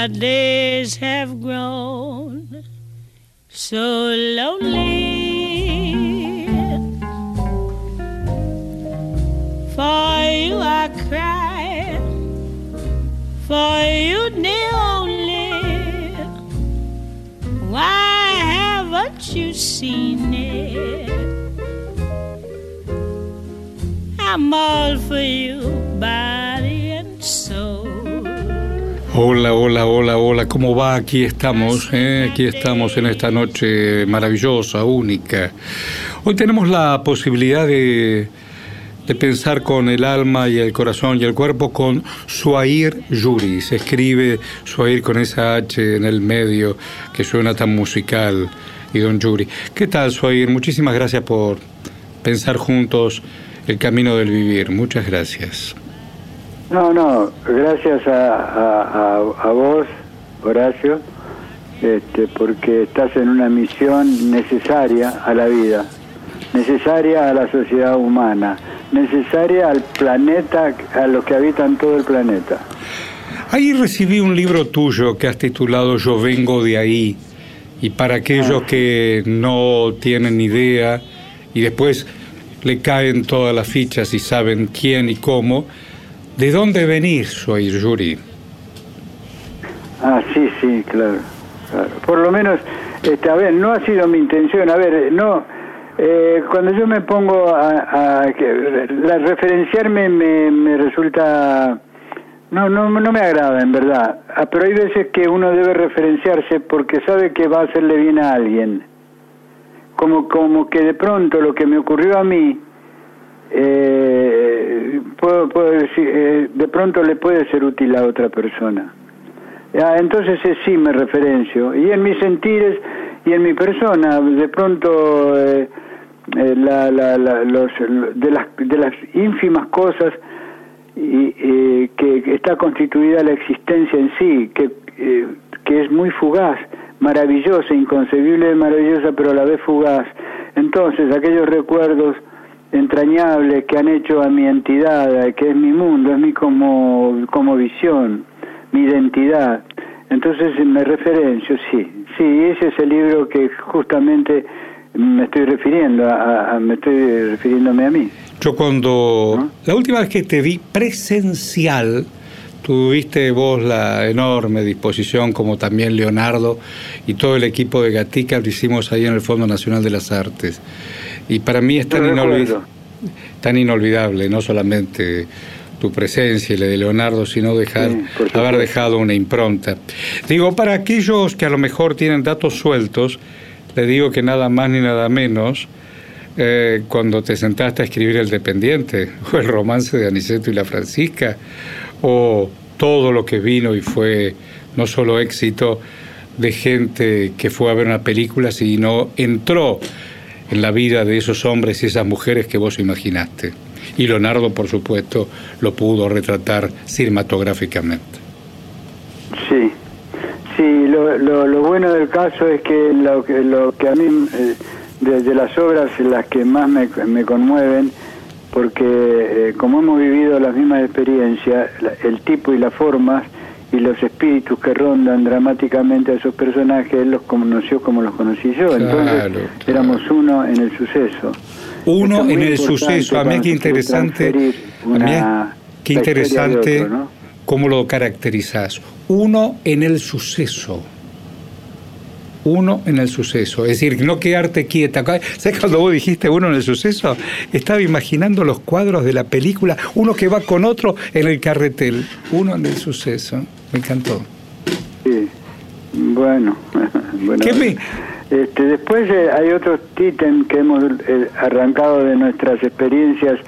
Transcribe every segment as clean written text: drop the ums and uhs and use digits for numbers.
My days have grown so lonely. For you I cry, for you the only. Why haven't you seen it? I'm all for you, body and soul. Hola, hola, hola, hola, ¿cómo va? Aquí estamos en esta noche maravillosa, única. Hoy tenemos la posibilidad de pensar con el alma y el corazón y el cuerpo con Souhair Yuri. Se escribe Souhair con esa H en el medio que suena tan musical. Y don Yuri. ¿Qué tal, Souhair? Muchísimas gracias por pensar juntos el camino del vivir. Muchas gracias. No, gracias a vos, Horacio, porque estás en una misión necesaria a la vida, necesaria a la sociedad humana, necesaria al planeta, a los que habitan todo el planeta. Ahí recibí un libro tuyo que has titulado Yo vengo de ahí, y para aquellos que no tienen idea y después le caen todas las fichas y saben quién y cómo, ¿de dónde venís, Souhair Yuri? Sí, claro. Por lo menos, a ver, no ha sido mi intención, cuando yo me pongo referenciarme me resulta, no me agrada en verdad, pero hay veces que uno debe referenciarse porque sabe que va a hacerle bien a alguien, como que de pronto lo que me ocurrió a mí, puedo decir, de pronto le puede ser útil a otra persona. Entonces sí me referencio, y en mis sentires y en mi persona, de pronto de las ínfimas cosas que está constituida la existencia en sí, que es muy fugaz, maravillosa, inconcebible, maravillosa, pero a la vez fugaz. Entonces aquellos recuerdos entrañables que han hecho a mi entidad, que es mi mundo, es mi como visión, mi identidad. Entonces me referencio, sí, ese es el libro que justamente me estoy refiriéndome a mí. Yo cuando la última vez que te vi presencial, tuviste vos la enorme disposición, como también Leonardo y todo el equipo de Gatica, lo hicimos ahí en el Fondo Nacional de las Artes. Y para mí es tan inolvidable, no solamente tu presencia y la de Leonardo, sino haber dejado una impronta. Digo, para aquellos que a lo mejor tienen datos sueltos, le digo que nada más ni nada menos, cuando te sentaste a escribir El Dependiente, o el romance de Aniceto y la Francisca, o todo lo que vino y fue no solo éxito de gente que fue a ver una película, sino entró en la vida de esos hombres y esas mujeres que vos imaginaste. Y Leonardo, por supuesto, lo pudo retratar cinematográficamente. Sí, lo bueno del caso es que lo que a mí, de las obras las que más me conmueven, porque como hemos vivido las mismas experiencias, el tipo y las formas y los espíritus que rondan dramáticamente a esos personajes, él los conoció como los conocí yo. Entonces éramos uno en el suceso. Uno en el suceso. A mí qué interesante, otro, ¿no? ¿Cómo lo caracterizás? Uno en el suceso. Uno en el suceso, es decir, no quedarte quieta. ¿Sabes cuando vos dijiste uno en el suceso? Estaba imaginando los cuadros de la película, uno que va con otro en el carretel. Uno en el suceso. Me encantó. Sí, bueno. Después hay otros ítems que hemos arrancado de nuestras experiencias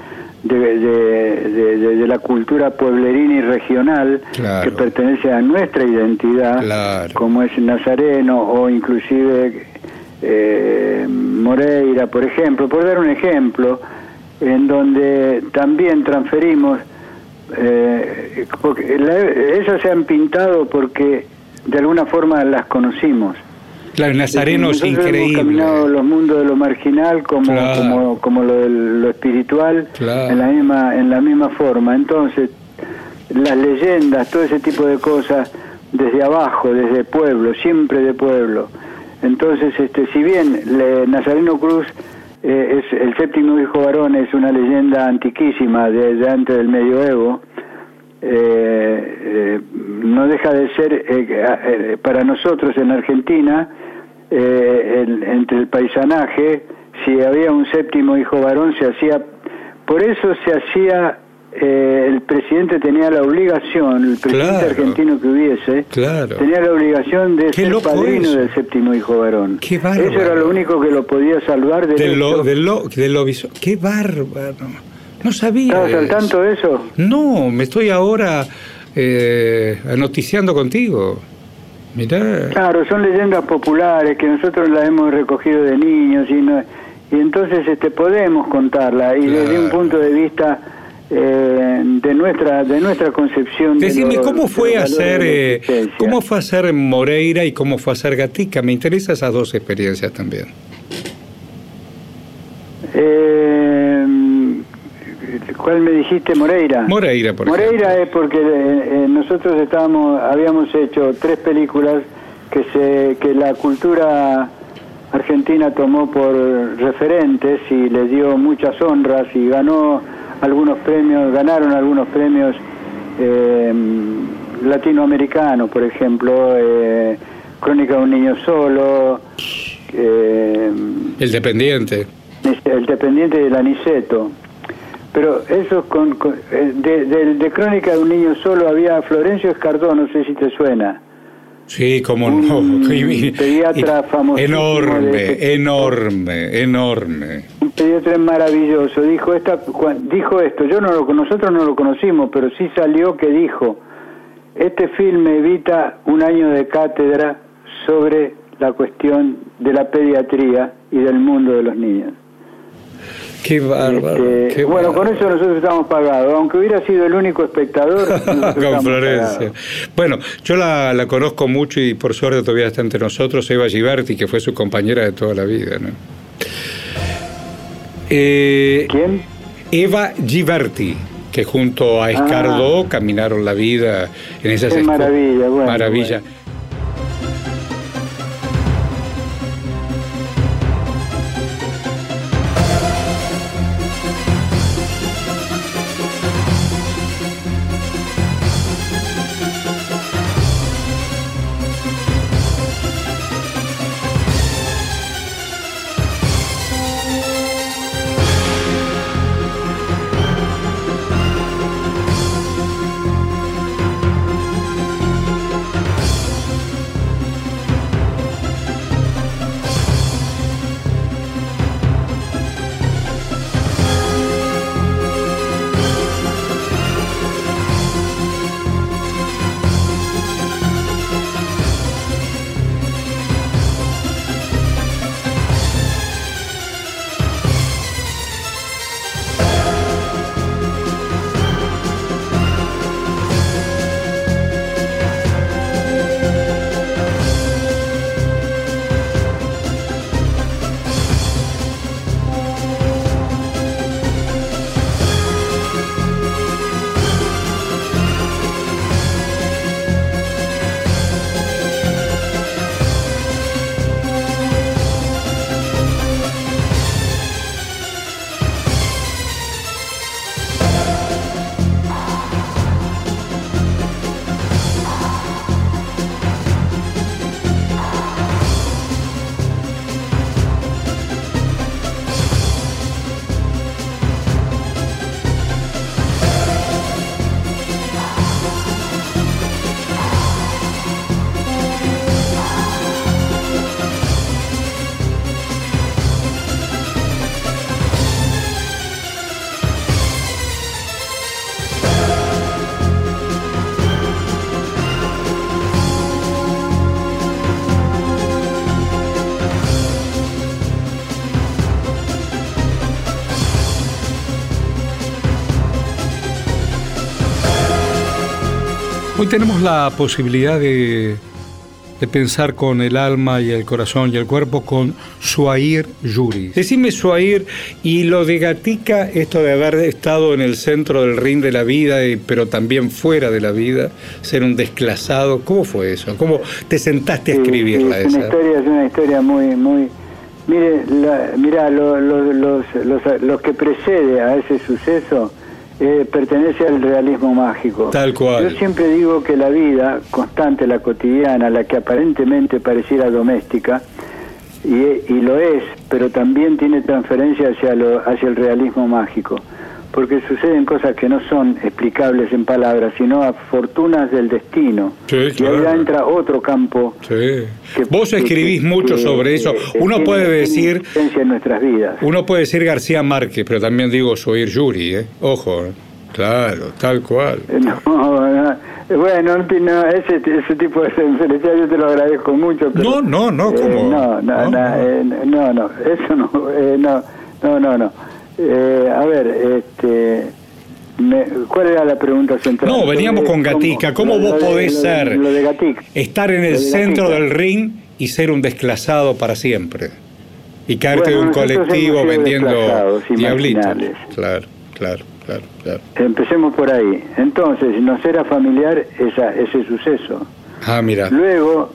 de la cultura pueblerina y regional, que pertenece a nuestra identidad, como es Nazareno o inclusive Moreira, por ejemplo, por dar un ejemplo, en donde también transferimos, porque esas se han pintado porque de alguna forma las conocimos. Claro, Nazareno es increíble. Hemos caminado los mundos de lo marginal como lo de lo espiritual, en la misma forma. Entonces, las leyendas, todo ese tipo de cosas, desde abajo, desde pueblo, siempre de pueblo. Entonces, si bien Nazareno Cruz es el séptimo hijo varón, es una leyenda antiquísima desde antes del medioevo, no deja de ser para nosotros en Argentina, entre el paisanaje, si había un séptimo hijo varón se hacía, por eso se hacía, el presidente tenía la obligación, el presidente argentino que hubiese, tenía la obligación de ser padrino del séptimo hijo varón. Qué bárbaro. Eso era lo único que lo podía salvar qué bárbaro. No sabía. ¿Estabas al tanto de eso? No, me estoy ahora noticiando contigo. Mirá. Claro, son leyendas populares que nosotros las hemos recogido de niños y entonces podemos contarla y desde un punto de vista de nuestra concepción. Decime, ¿cómo fue hacer Moreira y cómo fue hacer Gatica? Me interesan esas dos experiencias también. ¿Cuál me dijiste? Moreira, por ejemplo. Moreira es porque nosotros habíamos hecho 3 películas que la cultura argentina tomó por referentes y le dio muchas honras y ganaron algunos premios latinoamericanos, por ejemplo, Crónica de un niño solo, El Dependiente del Aniceto. Pero eso de Crónica de un niño solo había Florencio Escardó, no sé si te suena. Sí, cómo no. Pediatra famoso. Enorme. Un pediatra maravilloso. Dijo esto. Nosotros no lo conocimos, pero sí salió que dijo: este filme evita un año de cátedra sobre la cuestión de la pediatría y del mundo de los niños. Qué bárbaro. Bueno, con eso nosotros estamos pagados, aunque hubiera sido el único espectador. Con Florencia. Bueno, yo la conozco mucho y por suerte todavía está entre nosotros Eva Giberti, que fue su compañera de toda la vida, ¿no? ¿Quién? Eva Giberti, que junto a Escardó caminaron la vida en esas maravilla. Maravilla. Bueno. Hoy tenemos la posibilidad de de pensar con el alma y el corazón y el cuerpo con Zouhair Yuri. Decime, Zouhair, y lo de Gatica, esto de haber estado en el centro del ring de la vida, pero también fuera de la vida, ser un desclasado, ¿cómo fue eso? ¿Cómo te sentaste a escribirla? Es una historia muy... Mire, los que precede a ese suceso pertenece al realismo mágico. Tal cual. Yo siempre digo que la vida constante, la cotidiana, la que aparentemente pareciera doméstica, y lo es, pero también tiene transferencia hacia el realismo mágico, porque suceden cosas que no son explicables en palabras, sino a fortunas del destino. Sí, claro. Y ahí entra otro campo. Sí. Vos escribís mucho sobre eso. Uno puede decir en nuestras vidas. Uno puede decir García Márquez, pero también digo Zouhair Yuri, Ojo, Claro, tal cual. Bueno, ese tipo de referencia yo te lo agradezco mucho. Pero, no, ¿cómo? No, eso no. A ver, ¿cuál era la pregunta central? No, veníamos con Gatica. ¿Cómo vos podés ser, lo de Gatica, estar en el centro del ring y ser un desclasado para siempre? Y caerte de un colectivo vendiendo diablitos. Claro. Empecemos por ahí. Entonces, nos era familiar ese suceso. Ah, mira. Luego,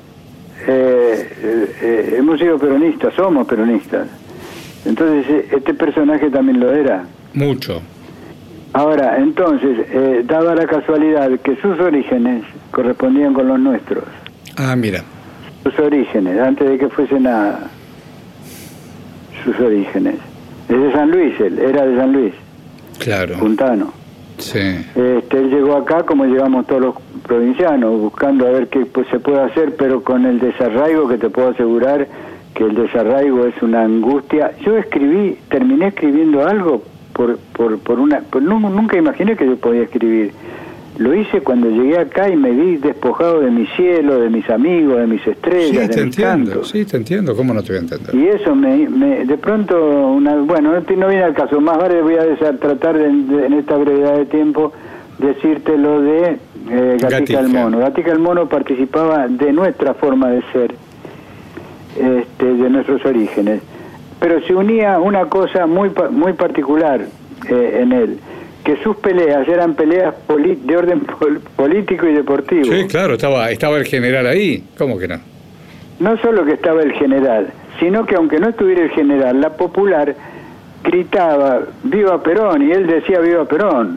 hemos sido peronistas, somos peronistas. Entonces, este personaje también lo era. Mucho. Ahora, entonces, daba la casualidad que sus orígenes correspondían con los nuestros. Ah, mira. Sus orígenes, antes de que fuese nada. Sus orígenes. Es de San Luis, él era de San Luis. Claro. Puntano. Sí. Él llegó acá como llegamos todos los provincianos, buscando a ver qué se puede hacer, pero con el desarraigo que te puedo asegurar que el desarraigo es una angustia. Yo terminé escribiendo algo nunca imaginé que yo podía escribir. Lo hice cuando llegué acá y me vi despojado de mi cielo, de mis amigos, de mis estrellas, de mis cantos. Sí, te entiendo, ¿cómo no te voy a entender? Y eso de pronto, no viene al caso, más vale voy a tratar en esta brevedad de tiempo decirte lo de Gatica el Mono. Gatica el Mono participaba de nuestra forma de ser, de nuestros orígenes, pero se unía una cosa muy particular en él, que sus peleas eran peleas de orden político y deportivo. Sí, claro, estaba el general ahí, ¿cómo que no? No solo que estaba el general, sino que aunque no estuviera el general, la popular gritaba ¡Viva Perón! Y él decía ¡Viva Perón!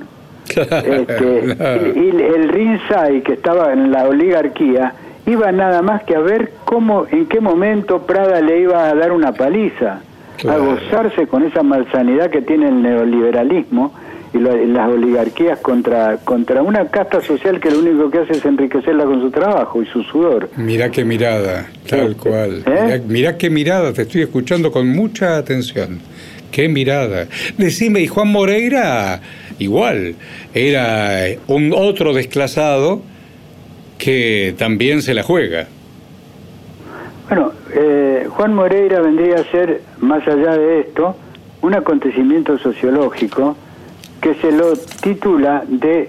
Claro. Y el Rinsay, que estaba en la oligarquía, iba nada más que a ver en qué momento Prada le iba a dar una paliza, claro, a gozarse con esa malsanidad que tiene el neoliberalismo y las oligarquías contra una casta social que lo único que hace es enriquecerla con su trabajo y su sudor. Mirá qué mirada, tal cual. Mirá qué mirada, te estoy escuchando con mucha atención. Qué mirada. Decime, y Juan Moreira, igual, era un otro desclasado que también se la juega. Bueno, Juan Moreira vendría a ser, más allá de esto, un acontecimiento sociológico que se lo titula de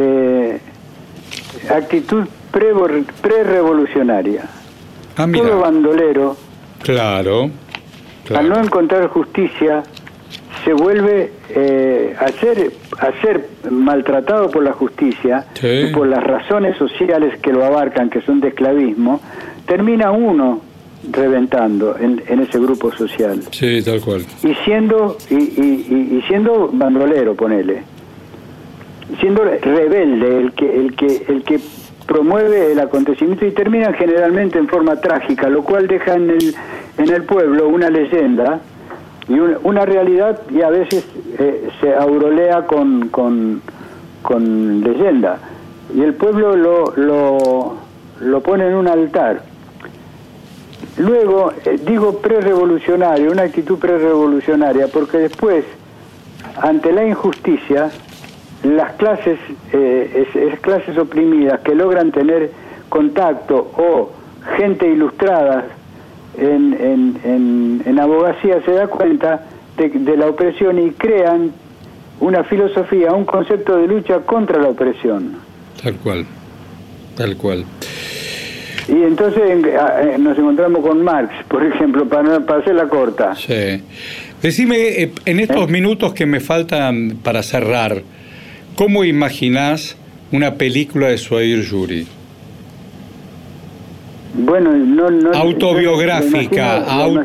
actitud pre-revolucionaria. Todo bandolero, claro, al no encontrar justicia, se vuelve a ser maltratado por la justicia, sí, y por las razones sociales que lo abarcan, que son de esclavismo, termina uno reventando en ese grupo social. Sí, tal cual. Y siendo bandolero, ponele. Siendo rebelde, el que promueve el acontecimiento, y terminan generalmente en forma trágica, lo cual deja en el pueblo una leyenda y una realidad, y a veces se aurolea con leyenda, y el pueblo lo pone en un altar. Luego, digo prerevolucionario, una actitud prerevolucionaria, porque después, ante la injusticia, las clases oprimidas que logran tener contacto, o gente ilustrada en abogacía, se da cuenta de la opresión y crean una filosofía, un concepto de lucha contra la opresión. Tal cual, tal cual. Y entonces nos encontramos con Marx, por ejemplo, para hacerla corta. Sí. Decime, en estos minutos que me faltan para cerrar, ¿cómo imaginás una película de Zouhair Yuri? Bueno, no autobiográfica.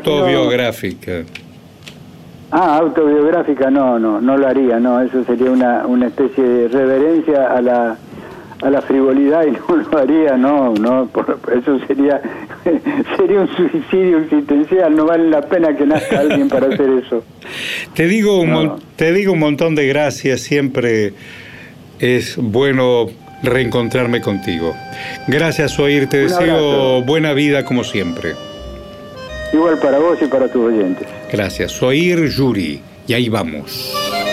Autobiográfica no lo haría, no, eso sería una especie de reverencia a la frivolidad y no lo haría, no, eso sería un suicidio existencial, no vale la pena que nazca alguien para hacer eso. Te digo un montón de gracias, siempre es bueno reencontrarme contigo. Gracias, Zouhair, te deseo buena vida como siempre. Igual para vos y para tus oyentes. Gracias, Zouhair Yuri, y ahí vamos.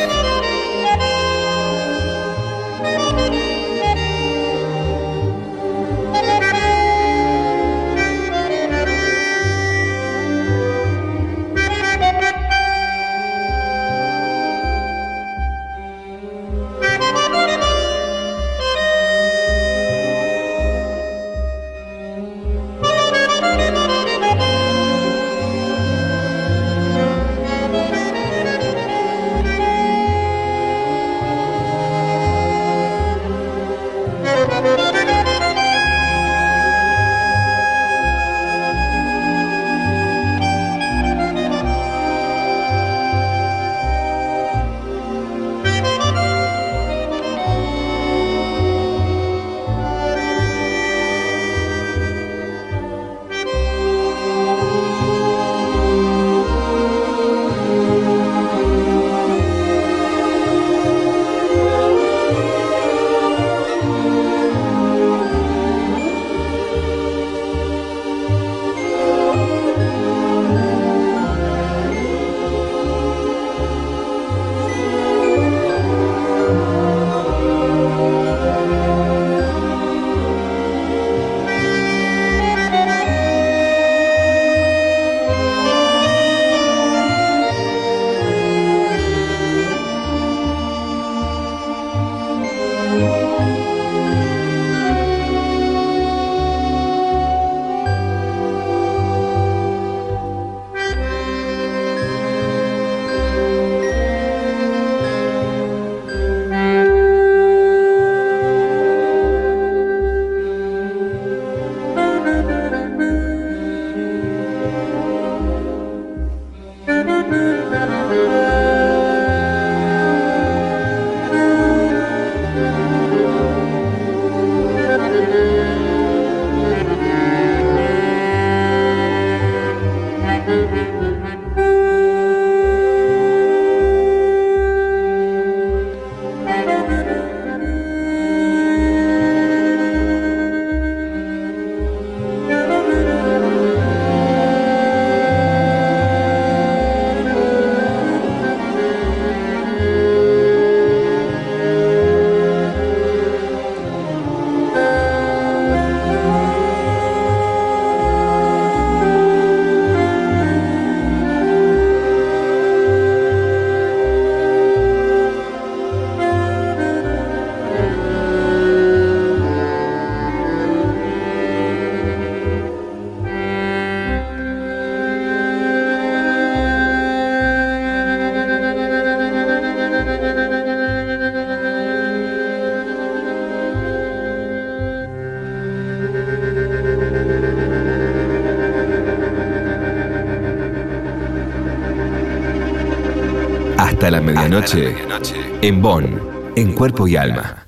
Hasta la medianoche, en Bonn, en Cuerpo y Alma.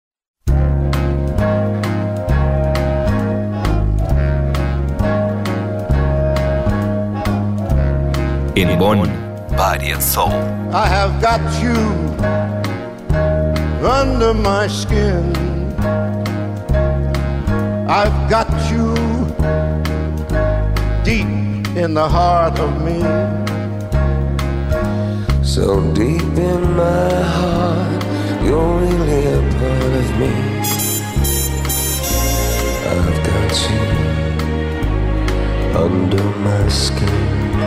En Bonn, Body and Soul. I have got you under my skin. I've got you deep in the heart of me. So deep in my heart, you're really a part of me. I've got you under my skin.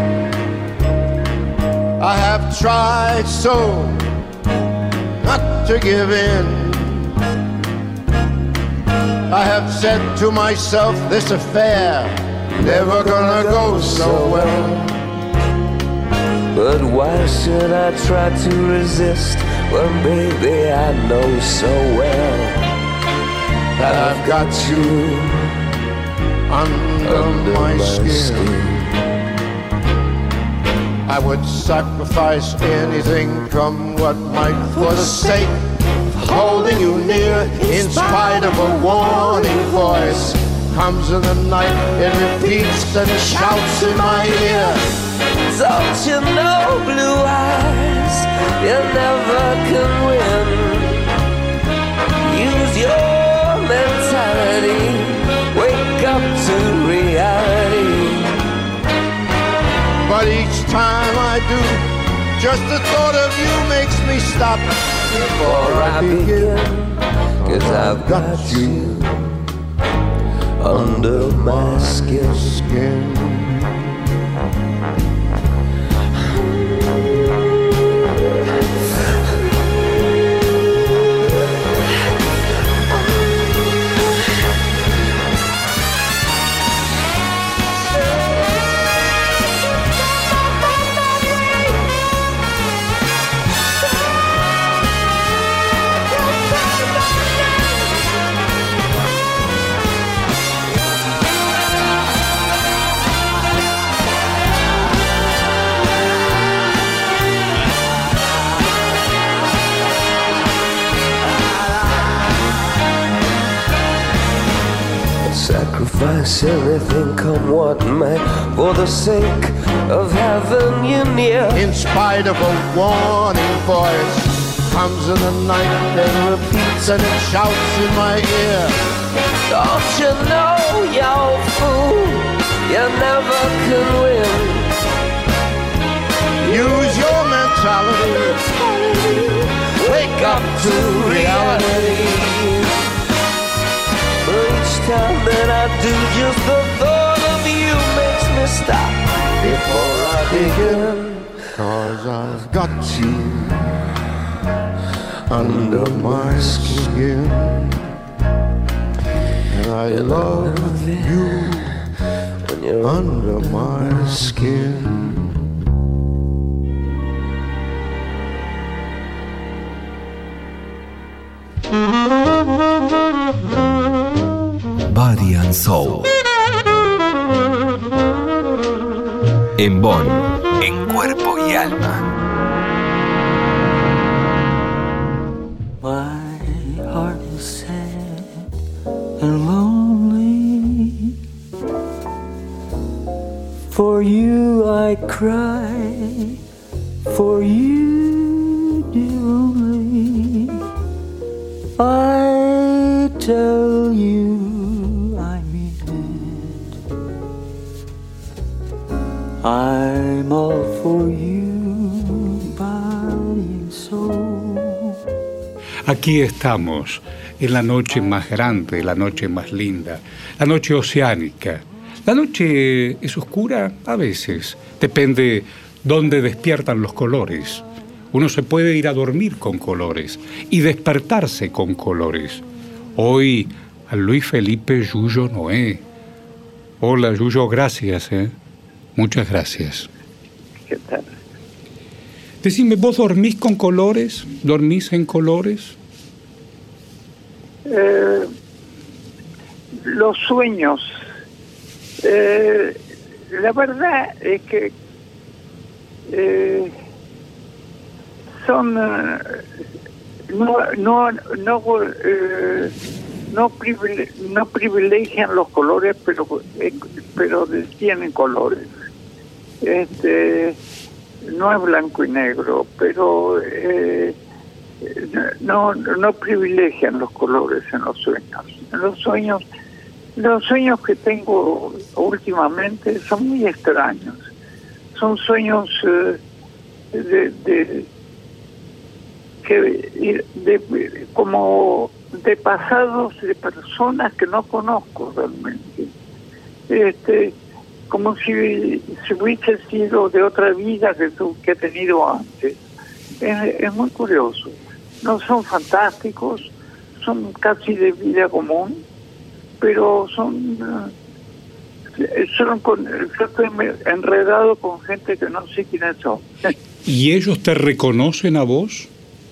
I have tried so not to give in, I have said to myself, this affair never gonna go so well. But why should I try to resist when, baby, I know so well that I've got you under my skin. I would sacrifice anything, come what might, for the sake of holding you near. In spite of a warning voice comes in the night, it repeats and shouts in my ear. Don't you know, blue eyes, you never can win. Use your mentality, wake up to reality. But each time I do, just the thought of you makes me stop before I begin. 'Cause I've got you under my skin. Sacrifice everything, come what may, for the sake of having you near. In spite of a warning voice, comes in the night and repeats and it shouts in my ear. Don't you know, you fool, you never can win. Use your mentality, wake up to reality. Each time that I do, just the thought of you makes me stop before I begin. 'Cause I've got you under my skin, and I love you when you're under my skin. Body and Soul. En Bonn, en Cuerpo y Alma. My heart is sad and lonely. For you I cry, for you dear only. I tell you I'm all for you, body and soul. Aquí estamos, en la noche más grande, la noche más linda, la noche oceánica. La noche es oscura a veces, depende dónde despiertan los colores. Uno se puede ir a dormir con colores y despertarse con colores. Hoy, a Luis Felipe Yuyo Noé. Hola, Yuyo, gracias, Muchas gracias. ¿Qué tal? Decime, ¿vos dormís con colores? ¿Dormís en colores? Los sueños. La verdad es que son no privilegian los colores, pero tienen colores. No es blanco y negro, pero no privilegian los colores en los sueños. Los sueños que tengo últimamente son muy extraños. Son sueños como de pasados de personas que no conozco realmente. Como si hubiese sido de otra vida que he tenido antes. Es muy curioso. No son fantásticos, son casi de vida común, pero yo estoy enredado con gente que no sé quiénes son. ¿Y ellos te reconocen a vos?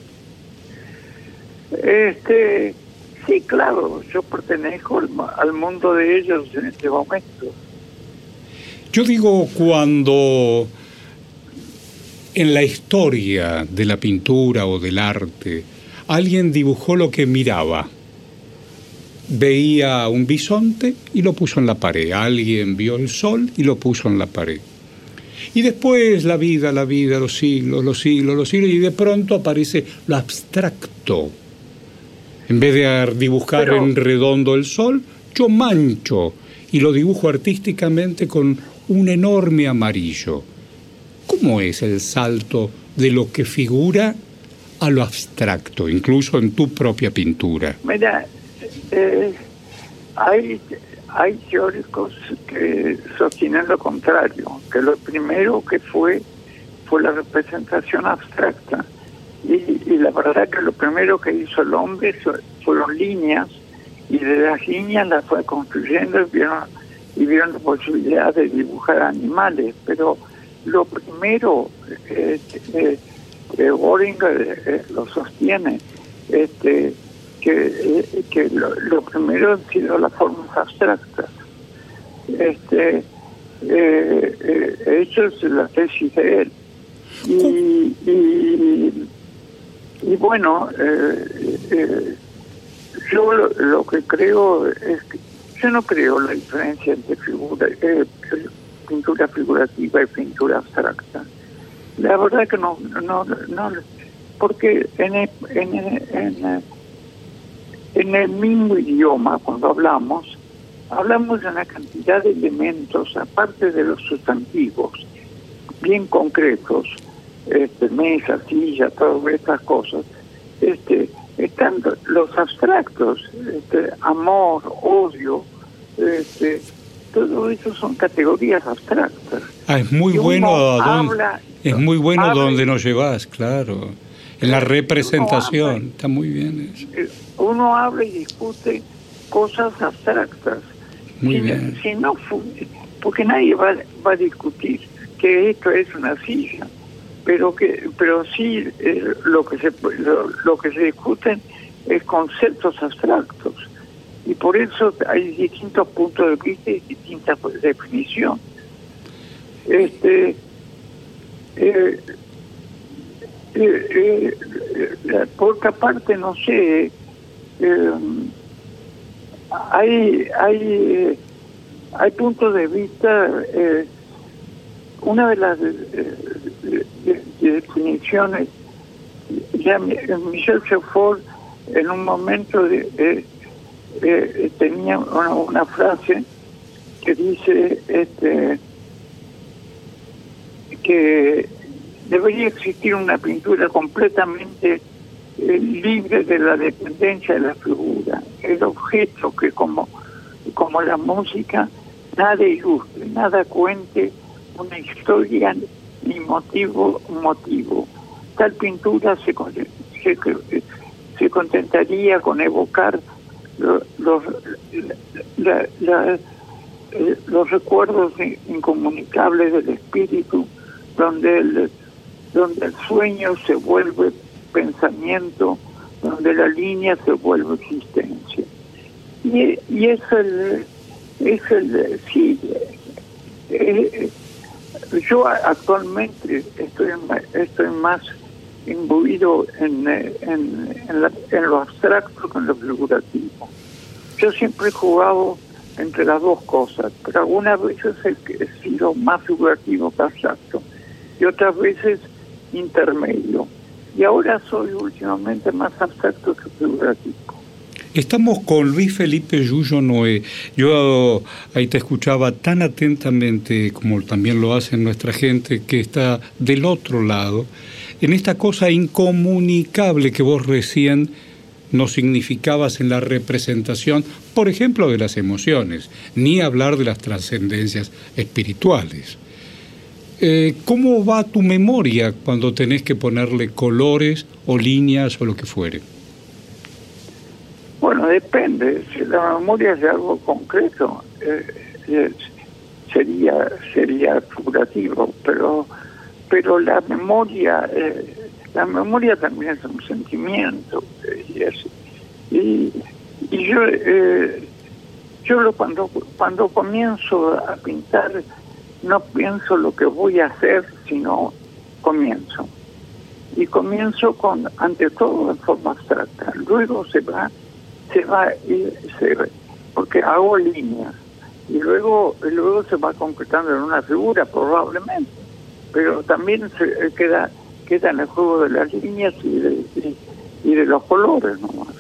Sí, claro, yo pertenezco al mundo de ellos en este momento. Yo digo, cuando en la historia de la pintura o del arte alguien dibujó lo que miraba, veía un bisonte y lo puso en la pared, alguien vio el sol y lo puso en la pared. Y después la vida, los siglos, y de pronto aparece lo abstracto. En vez de dibujar en redondo el sol, yo mancho y lo dibujo artísticamente con un enorme amarillo. ¿Cómo es el salto de lo que figura a lo abstracto, incluso en tu propia pintura? Mira, hay teóricos que sostienen lo contrario, que lo primero que fue la representación abstracta. Y la verdad que lo primero que hizo el hombre fueron líneas, y de las líneas las fue construyendo y vieron la posibilidad de dibujar animales. Pero lo primero, Bohringer lo sostiene, que lo primero han sido las formas abstractas. Eso es la tesis de él. Y bueno, yo lo que creo es que yo no creo la diferencia entre pintura figurativa y pintura abstracta. La verdad que no, porque en el mismo idioma, cuando hablamos de una cantidad de elementos, aparte de los sustantivos, bien concretos, mesa, silla, todas estas cosas, están los abstractos, amor, odio, todo eso son categorías abstractas. Es muy bueno donde nos llevas, claro, en la representación, está muy bien eso. Uno habla y discute cosas abstractas. Muy bien. Si no, porque nadie va a discutir que esto es una silla, pero sí lo que se discuten es conceptos abstractos, y por eso hay distintos puntos de vista y distintas definiciones. Por otra parte, no sé, hay puntos de vista. Una de las definiciones, ya Michel Foucault en un momento tenía una frase que dice que debería existir una pintura completamente libre de la dependencia de la figura, el objeto que como la música nada ilustre, nada cuente una historia ni motivo. Tal pintura se contentaría con evocar los recuerdos incomunicables del espíritu, donde el sueño se vuelve pensamiento, donde la línea se vuelve existencia. Y yo actualmente estoy más imbuido en lo abstracto que en lo figurativo. Yo siempre he jugado entre las dos cosas, pero algunas veces he sido más figurativo que abstracto y otras veces intermedio. Y ahora soy últimamente más abstracto que figurativo. Estamos con Luis Felipe Yuyo Noé. Yo ahí te escuchaba tan atentamente, como también lo hace nuestra gente que está del otro lado, en esta cosa incomunicable que vos recién nos significabas en la representación, por ejemplo, de las emociones, ni hablar de las trascendencias espirituales. ¿Cómo va tu memoria cuando tenés que ponerle colores o líneas o lo que fuere? Bueno, depende. Si la memoria es de algo concreto, sería figurativo, pero la memoria también es un sentimiento, y yo cuando comienzo a pintar no pienso lo que voy a hacer, sino comienzo ante todo en forma abstracta. Luego se va porque hago líneas y luego se va concretando en una figura probablemente, pero también se queda en el juego de las líneas y de los colores nomás.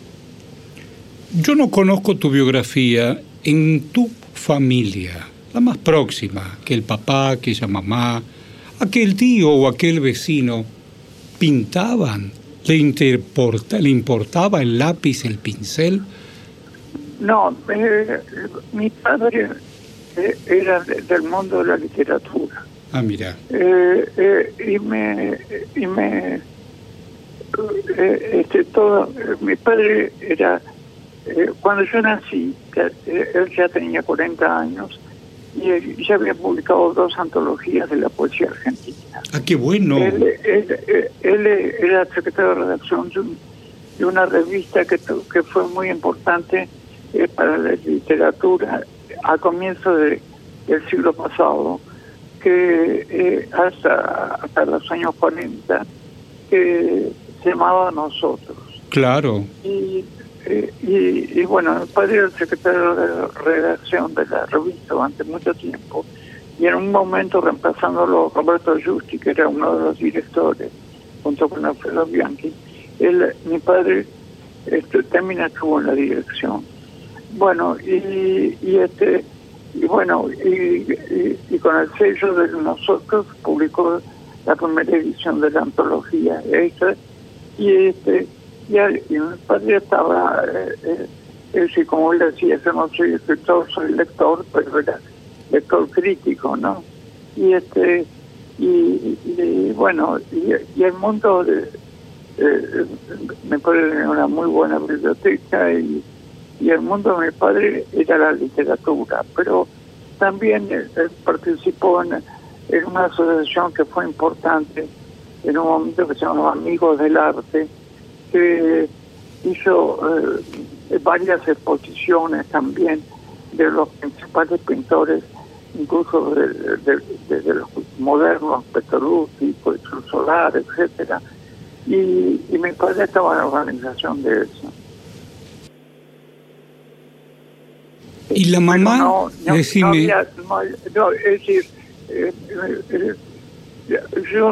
Yo no conozco tu biografía. En tu familia, la más próxima, aquel papá, aquella mamá, aquel tío o aquel vecino, ¿pintaban? ¿Le importaba el lápiz, el pincel? No, mi padre era del mundo de la literatura. Ah, mira. Mi padre era, cuando yo nací, él ya tenía 40 años y ya había publicado 2 antologías de la poesía argentina. ¡Ah, qué bueno! Él era secretario de redacción de una revista que fue muy importante para la literatura a comienzos del siglo pasado, que hasta los años 40, que se llamaba Nosotros. Claro. Y bueno, mi padre era el secretario de redacción de la revista durante mucho tiempo, y en un momento reemplazándolo Roberto Giusti, que era uno de los directores, junto con Alfredo Bianchi, mi padre también estuvo en la dirección. Bueno, y con el sello de Nosotros publicó la primera edición de la antología esta, y mi padre estaba, como él decía, yo no soy escritor, soy lector, pero era lector crítico, ¿no? Y el mundo mi padre tenía una muy buena biblioteca, y el mundo de mi padre era la literatura, pero también participó en una asociación que fue importante en un momento que se llamaba Amigos del Arte, que hizo varias exposiciones también de los principales pintores, incluso de los modernos, Pettoruti, Solar, etcétera, y mi padre estaba en la organización de eso. ¿Y la mamá? Decime. Es decir, yo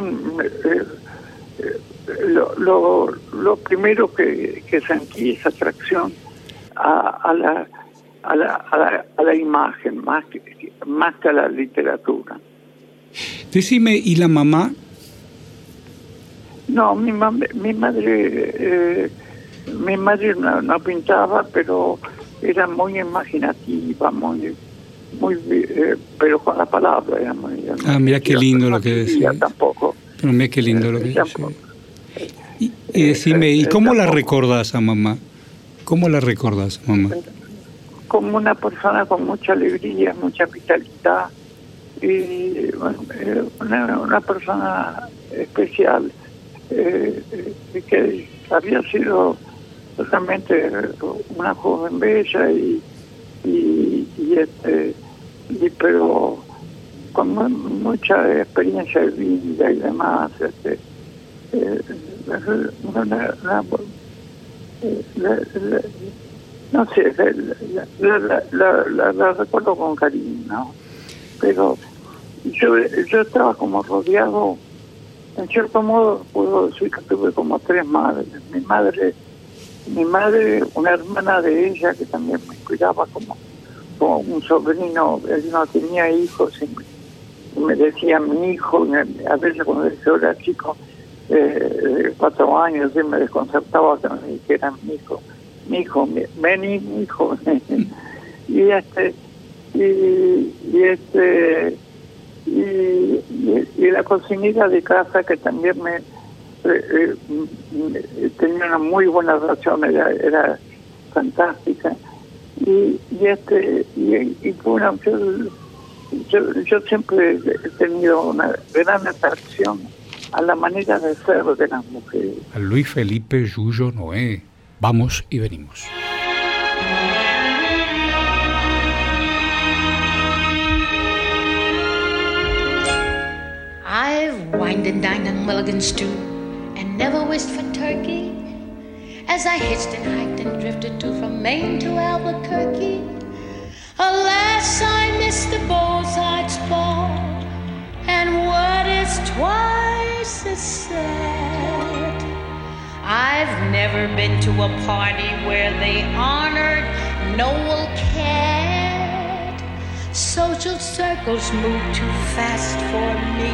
lo primero que sentí es atracción a la imagen, más que a la literatura. Decime, ¿y la mamá? No, mi madre no pintaba, pero era muy imaginativa, pero con la palabra era muy... Mira qué lindo lo que decía. Tampoco. Pero mira qué lindo lo que decía. Y decime, ¿y cómo la recordás a mamá? ¿Cómo la recordás a mamá? Como una persona con mucha alegría, mucha vitalidad, y una persona especial, que había sido realmente una joven bella pero con mucha experiencia de vida y demás. No sé, la recuerdo con cariño, ¿no? Pero yo estaba como rodeado, en cierto modo puedo decir que tuve como 3 madres. Mi madre, una hermana de ella que también me cuidaba como un sobrino. Él no tenía hijos y me decía mi hijo, a veces cuando yo era chico, 4 años, y me desconcertaba que me dijera mi hijo, ven mi hijo. y la cocinera de casa, que también tenía una muy buena relación, era fantástica. Y bueno, yo siempre he tenido una gran atracción a la manera de ser de las mujeres. A Luis Felipe Yuyo Noé. Vamos y venimos. I've wined and dined on mulligan stew and never wished for turkey. As I hitched and hiked and drifted to from Maine to Albuquerque, alas, I missed the bullseye spot, and what is twice as sad, I've never been to a party where they honored Noel Cat. Social circles move too fast for me.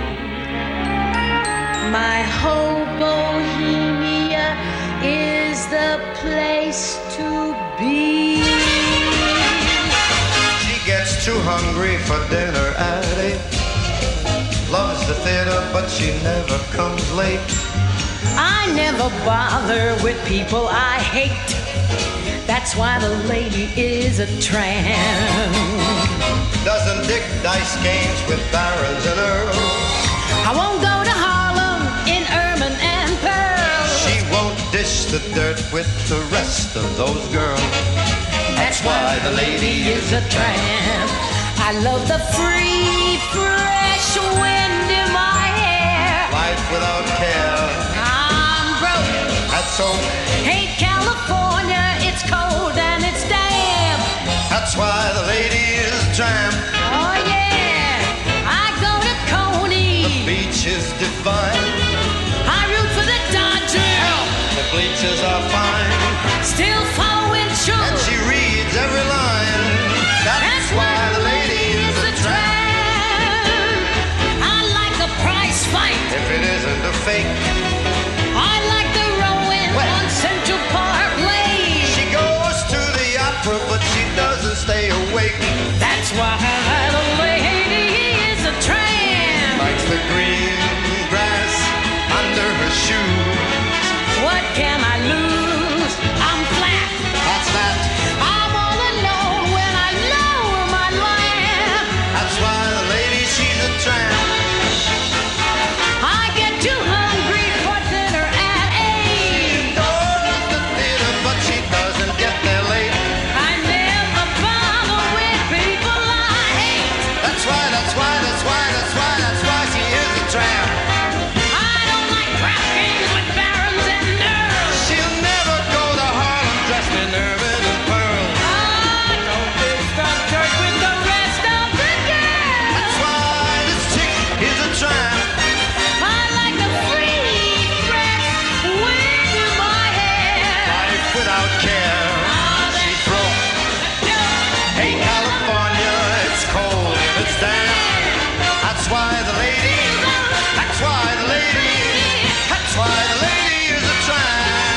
My whole Bohemia is the place to be. She gets too hungry for dinner at 8. Loves the theater, but she never comes late. I never bother with people I hate. That's why the lady is a tramp. Doesn't dig dice games with barons and earls. I won't go to Harlem in ermine and pearls. She won't dish the dirt with the rest of those girls. That's why the lady is a tramp. I love the free, fresh wind in my hair. Life without care. I'm broke. That's so. Hate California, it's cold and it's damp. That's why the lady is a tramp. Oh yeah, I go to Coney. The beach is divine. I root for the Dodgers. The bleachers are fine. Still following true. And she reads every line. That's why the lady is a tramp. I like a prize fight. If it isn't a fake. I like the rowing on Central Park Lane. She goes to the opera, but she doesn't stay awake. That's why the lady is a tramp. Likes the green grass under her shoes. What can I lose? I'm flat. That's that. I'm all alone when I lower my lamp. That's why the lady, she's a tramp. I get too hungry for dinner at 8. Goes to the theater, but she doesn't get there late. I never bother with people I hate. That's why she is a tramp. I don't like crap games with barons and nerds. She'll never go to Harlem dressed in ermine and pearls. I don't disturb church with the rest of the girls. That's why this chick is a tramp. I like the free, fresh wind in my hair. Life without care. She's broke. Hey, California, it's cold and it's damp. That's why the lady is a tramp.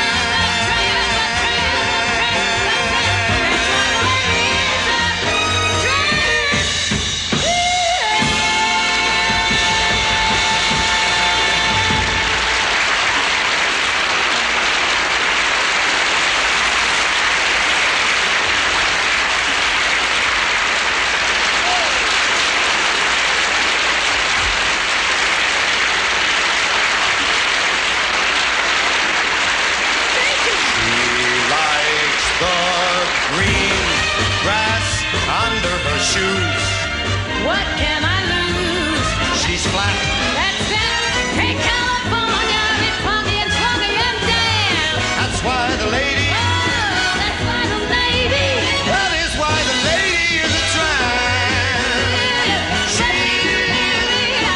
Under her shoes. What can I lose? She's flat. That's it. Hey, California, it's funky and sluggy and damn. That's why the lady. Oh, that's why the lady. That is why the lady is a tramp. She's a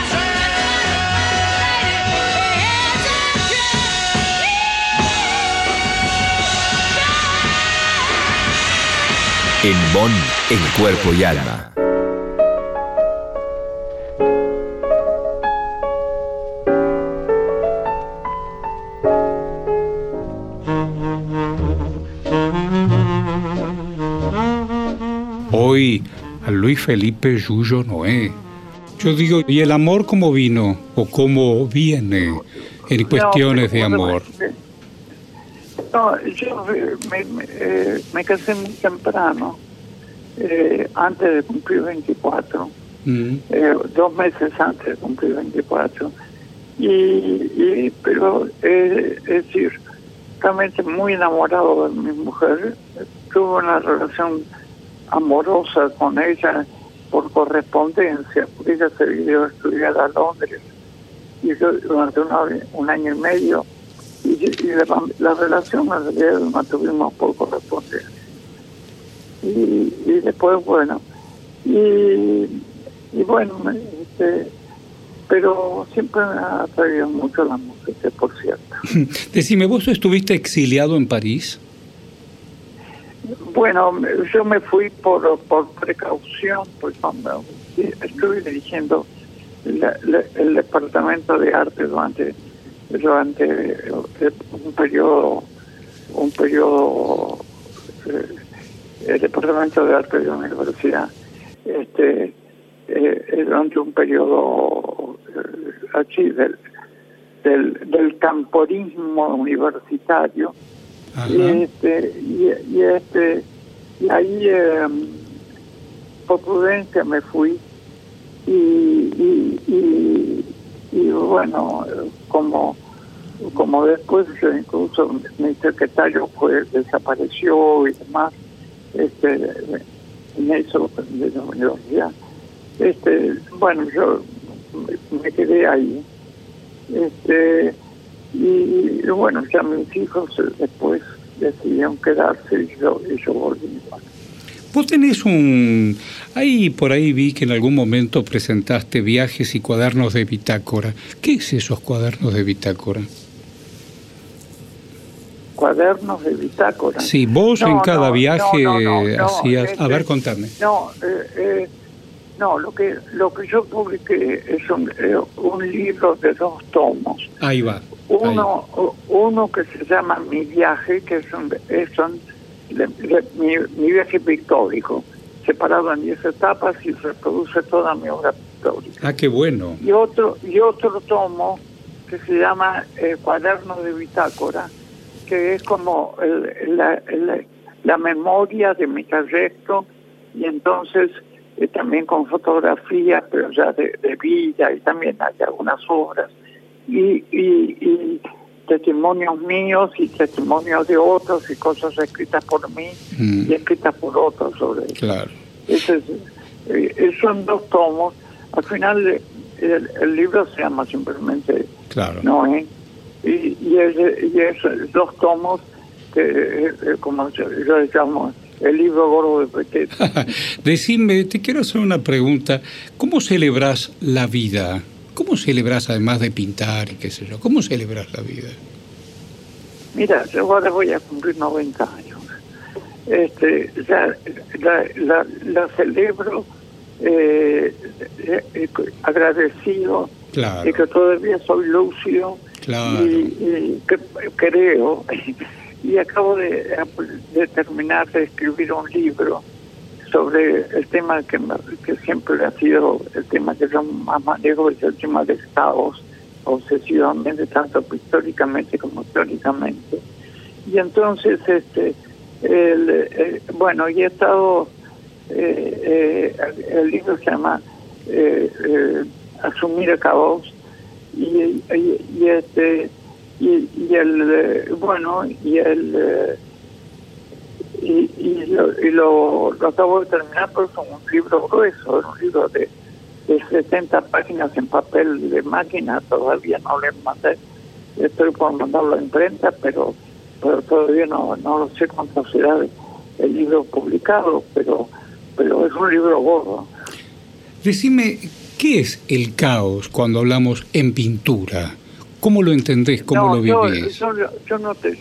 tramp. En Bonn, en Cuerpo y Alma. Hoy a Luis Felipe Yuyo Noé. Yo digo, ¿y el amor cómo vino o cómo viene en cuestiones de amor? No, yo me casé muy temprano, antes de cumplir 24, 2 meses antes de cumplir 24, pero es decir, realmente muy enamorado de mi mujer. Tuve una relación amorosa con ella por correspondencia, porque ella se vino a estudiar a Londres y yo durante un año y medio, y la relación en realidad la mantuvimos por correspondencia. Y después, bueno, y bueno, pero siempre me ha atraído mucho la música, por cierto. Decime, ¿vos estuviste exiliado en París? Bueno, yo me fui por precaución, pues cuando estuve dirigiendo el departamento de arte durante un periodo el departamento de arte de la universidad, durante un periodo aquí del camporismo universitario. Y ahí por prudencia me fui y bueno, como después incluso mi secretario desapareció y demás, me hizo de la universidad, bueno, yo me quedé ahí, y bueno, ya mis hijos después decidieron quedarse y yo volví. Vos tenés por ahí vi que en algún momento presentaste viajes y cuadernos de bitácora. ¿Qué es esos cuadernos de bitácora? ¿Cuadernos de bitácora? Sí, vos en cada viaje hacías... A ver, contame. No, lo que yo publiqué es un libro de 2 tomos. Ahí va. Uno que se llama Mi viaje, que mi viaje pictórico, separado en 10 etapas y reproduce toda mi obra pictórica. Ah, qué bueno. Y otro tomo que se llama Cuaderno de bitácora, que es como la memoria de mi trayecto, y entonces también con fotografía, pero ya de vida, y también hay algunas obras y testimonios míos y testimonios de otros y cosas escritas por mí y escritas por otros sobre eso. Claro. Son 2 tomos. Al final el libro se llama simplemente Claro. Noé, y es 2 tomos que como yo le llamo el libro gordo de Pequet. Decime, te quiero hacer una pregunta. ¿Cómo celebrás la vida? ¿Cómo celebrás, además de pintar y qué sé yo? ¿Cómo celebrás la vida? Mira, yo ahora voy a cumplir 90 años. La celebro agradecido, Claro. de que todavía soy lúcido. Claro. Y que creo, y acabo de terminar de escribir un libro sobre el tema que siempre ha sido el tema que yo más manejo, es el tema del caos, obsesivamente, tanto pictóricamente como teóricamente. Y entonces, bueno, y he estado, el libro se llama Asumir el caos, lo acabo de terminar, pero es un libro grueso, es un libro de 70 páginas en papel de máquina. Todavía no le mandé, estoy por mandarlo a imprenta, pero todavía no lo sé cuánto será el libro publicado, pero es un libro gordo. Decime, ¿qué es el caos cuando hablamos en pintura? ¿Cómo lo entendés? ¿Cómo lo vivís? Yo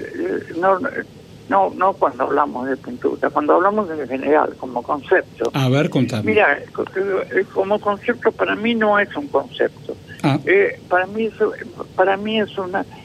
no cuando hablamos de pintura, cuando hablamos en general, como concepto. A ver, contame. Mira, como concepto para mí no es un concepto. Para mí es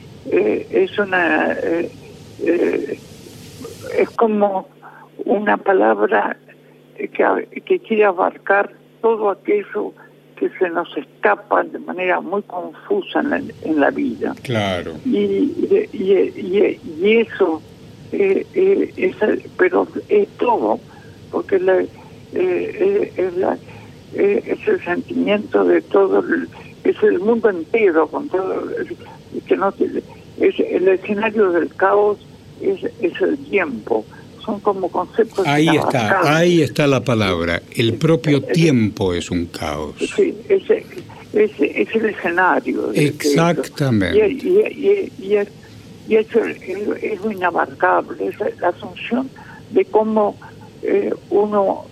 como una palabra que quiere abarcar todo aquello que se nos escapa de manera muy confusa en la vida. Claro. Y eso pero es todo, porque es el sentimiento de todo, es el mundo entero, con todo, que no es el escenario del caos, es el tiempo. Son como conceptos. Ahí está la palabra. El propio tiempo es un caos. Sí, es el escenario. Exactamente. Y eso es lo inabarcable, es la asunción de cómo uno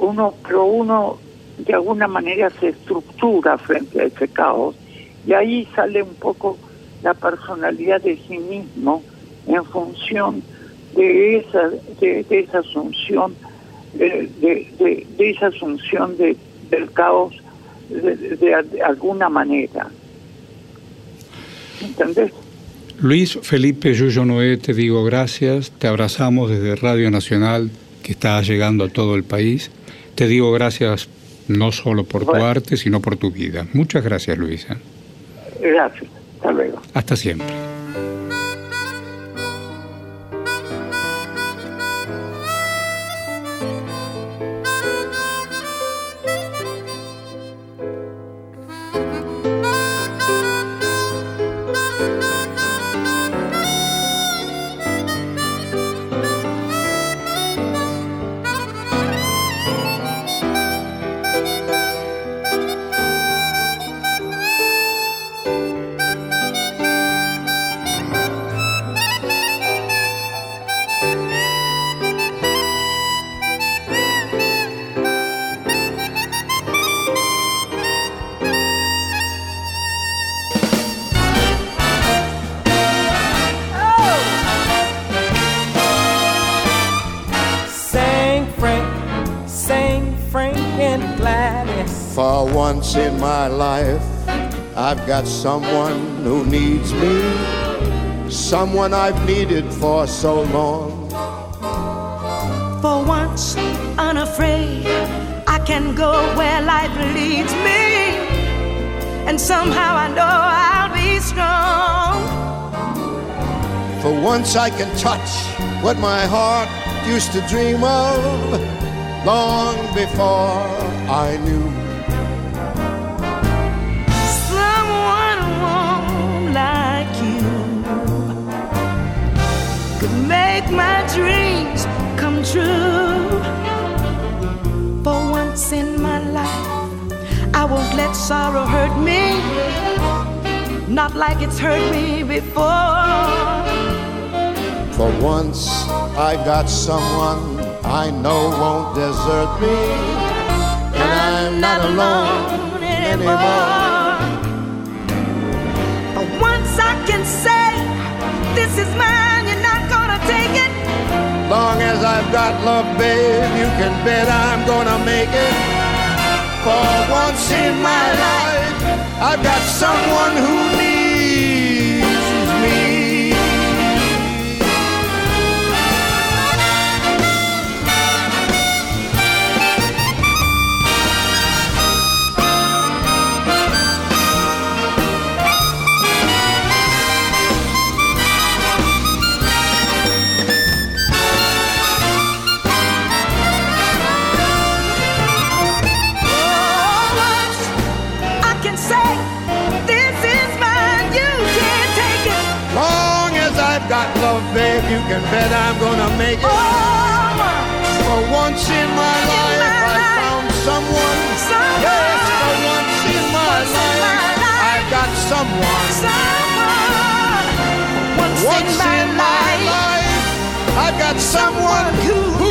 de alguna manera se estructura frente a ese caos, y ahí sale un poco la personalidad de sí mismo en función de esa asunción del caos de alguna manera. ¿Entendés? Luis Felipe Yuyo Noé, te digo gracias, te abrazamos desde Radio Nacional, que está llegando a todo el país. Te digo gracias no solo por tu arte, sino por tu vida. Muchas gracias, Luisa. Gracias, hasta luego. Hasta siempre. For once in my life, I've got someone who needs me, someone I've needed for so long. For once, unafraid, I can go where life leads me, and somehow I know I'll be strong. For once I can touch what my heart used to dream of long before I knew. Make my dreams come true. For once in my life, I won't let sorrow hurt me, not like it's hurt me before. For once I got someone I know won't desert me, and I'm not alone anymore. For once I can say, this is mine, you're not gonna take it. Long as I've got love, babe, you can bet I'm gonna make it. For once in my life, I've got someone who needs me. Got love, babe, you can bet I'm gonna make it. For once in my life, I found someone. Yes, for once in my life, I've got someone. Once in my life, I've got someone who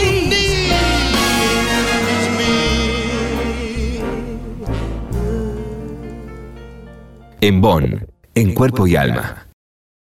needs me. En Bonn, en Cuerpo y Alma.